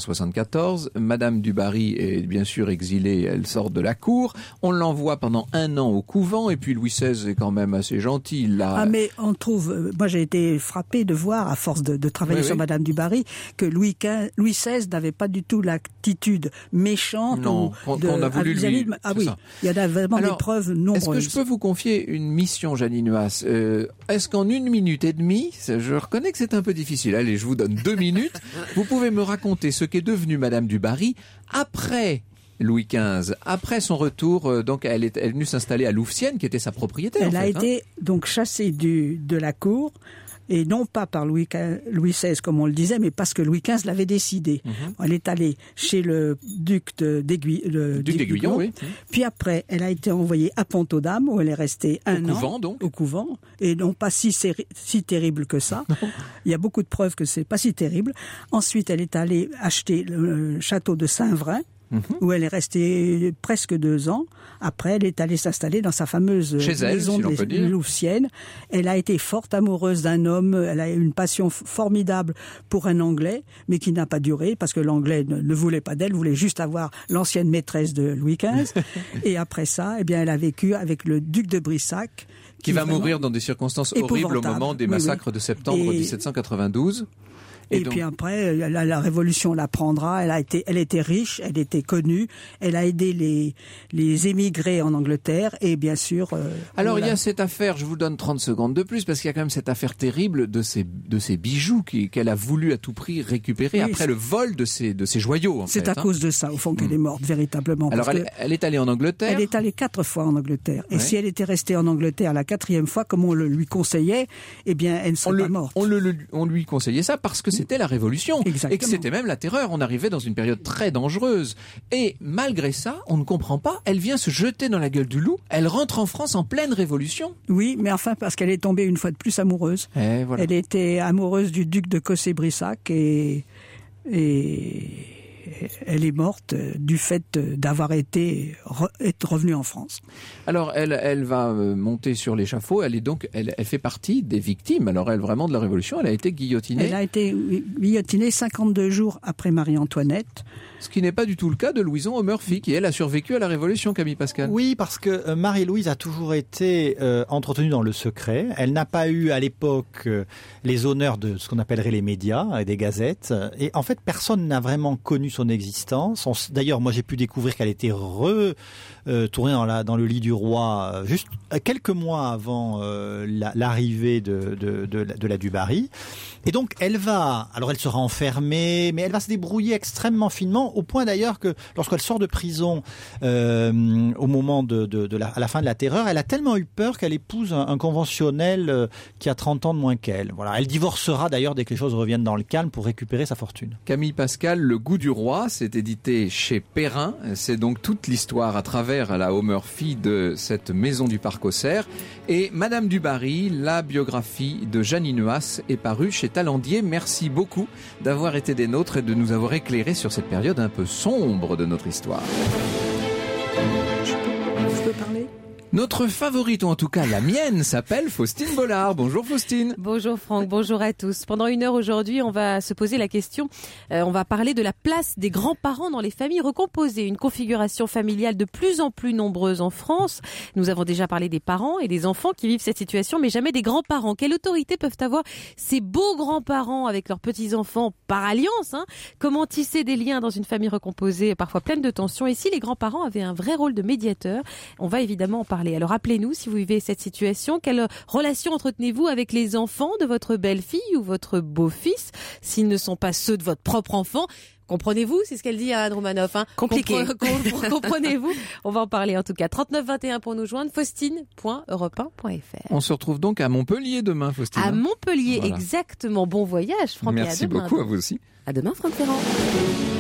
1774, Madame du Barry est bien sûr exilée, elle sort de la cour, on l'envoie pendant 1 an au couvent, et puis Louis XVI est quand même assez gentil. Mais on trouve, moi j'ai été frappé de voir, à force de travailler sur Madame du Barry, que Louis XVI n'avait pas du tout l'attitude méchante. Non, qu'on a voulu lui... Il y en a vraiment des preuves nombreuses. Est-ce que je peux vous confier une mission, Jeanine Nuas? Est-ce qu'en 1 minute et demie, je reconnais que c'est un peu difficile, allez, je vous donne 2 minutes, vous pouvez me raconter ce qu'est devenue Madame du Barry après Louis XV, après son retour, donc elle est venue s'installer à Louvciennes, qui était sa propriété. Elle a été donc chassée de la cour, et non pas par Louis XVI comme on le disait, mais parce que Louis XV l'avait décidé. Elle est allée chez le duc d'Aiguillon, oui. Puis après, elle a été envoyée à Pont-aux-Dames, où elle est restée un an au couvent, et non pas si terrible que ça. Il y a beaucoup de preuves que c'est pas si terrible. Ensuite, elle est allée acheter le château de Saint-Vrain, où elle est restée presque 2 ans. Après, elle est allée s'installer dans sa fameuse maison de Louvciennes. Elle a été fort amoureuse d'un homme. Elle a eu une passion formidable pour un Anglais, mais qui n'a pas duré, parce que l'Anglais ne voulait pas d'elle, voulait juste avoir l'ancienne maîtresse de Louis XV. Et après ça, elle a vécu avec le duc de Brissac, qui va mourir dans des circonstances horribles au moment des massacres de septembre 1792. Et puis après, la Révolution la prendra. Elle était riche, elle était connue, elle a aidé les émigrés en Angleterre, et bien sûr. Alors il y a cette affaire, je vous donne 30 secondes de plus, parce qu'il y a quand même cette affaire terrible de ces bijoux qu'elle a voulu à tout prix récupérer après le vol de ces joyaux. C'est à cause de ça, au fond, qu'elle est morte véritablement. Alors elle est allée en Angleterre. Elle est allée 4 fois en Angleterre. Et si elle était restée en Angleterre la 4e fois, comme on le lui conseillait, eh bien, elle ne serait pas morte. On lui conseillait ça parce que c'était la Révolution. Exactement. Et que c'était même la terreur. On arrivait dans une période très dangereuse. Et malgré ça, on ne comprend pas, elle vient se jeter dans la gueule du loup, elle rentre en France en pleine Révolution. Oui, mais enfin parce qu'elle est tombée une fois de plus amoureuse. Voilà. Elle était amoureuse du duc de Cossé-Brissac et elle est morte du fait d'avoir été revenue en France. Alors elle va monter sur l'échafaud, elle fait partie des victimes. Alors elle, vraiment de la Révolution, elle a été guillotinée. Elle a été guillotinée 52 jours après Marie-Antoinette. Ce qui n'est pas du tout le cas de Louison O'Murphy, qui elle a survécu à la Révolution, Camille Pascal. Oui, parce que Marie-Louise a toujours été entretenue dans le secret. Elle n'a pas eu à l'époque les honneurs de ce qu'on appellerait les médias et des gazettes. Et en fait, personne n'a vraiment connu son existence. D'ailleurs, moi j'ai pu découvrir qu'elle était tournée dans le lit du roi juste quelques mois avant l'arrivée de la du Barry. Et donc elle sera enfermée, mais elle va se débrouiller extrêmement finement, au point d'ailleurs que lorsqu'elle sort de prison au moment à la fin de la terreur, elle a tellement eu peur qu'elle épouse un conventionnel qui a 30 ans de moins qu'elle. Voilà, elle divorcera d'ailleurs dès que les choses reviennent dans le calme pour récupérer sa fortune. Camille Pascal, Le Goût du roi, c'est édité chez Perrin. C'est donc toute l'histoire à travers la O'Murphy de cette maison du Parc Auxerre. Et Madame du Barry, la biographie de Jeanine Nuas, est parue chez Talandier. Merci beaucoup d'avoir été des nôtres et de nous avoir éclairés sur cette période un peu sombre de notre histoire. Je peux parler ? Notre favorite, ou en tout cas la mienne, s'appelle Faustine Bollard. Bonjour Faustine. Bonjour Franck, bonjour à tous. Pendant 1 heure aujourd'hui, on va se poser la question, on va parler de la place des grands-parents dans les familles recomposées, une configuration familiale de plus en plus nombreuse en France. Nous avons déjà parlé des parents et des enfants qui vivent cette situation, mais jamais des grands-parents. Quelle autorité peuvent avoir ces beaux grands-parents avec leurs petits-enfants par alliance, hein? Comment tisser des liens dans une famille recomposée, parfois pleine de tensions? Et si les grands-parents avaient un vrai rôle de médiateur? On va évidemment en parler. Alors appelez-nous si vous vivez cette situation. Quelle relation entretenez-vous avec les enfants de votre belle-fille ou votre beau-fils, s'ils ne sont pas ceux de votre propre enfant? Comprenez-vous? C'est ce qu'elle dit à Anne Romanoff. Hein. Compliqué. Comprenez-vous? On va en parler en tout cas. 3921 pour nous joindre. Faustine.europe1.fr. On se retrouve donc à Montpellier demain, Faustine. À Montpellier, voilà. exactement. Bon voyage, Franck. Merci et à demain. beaucoup, à vous aussi. À demain, Franck Ferrand.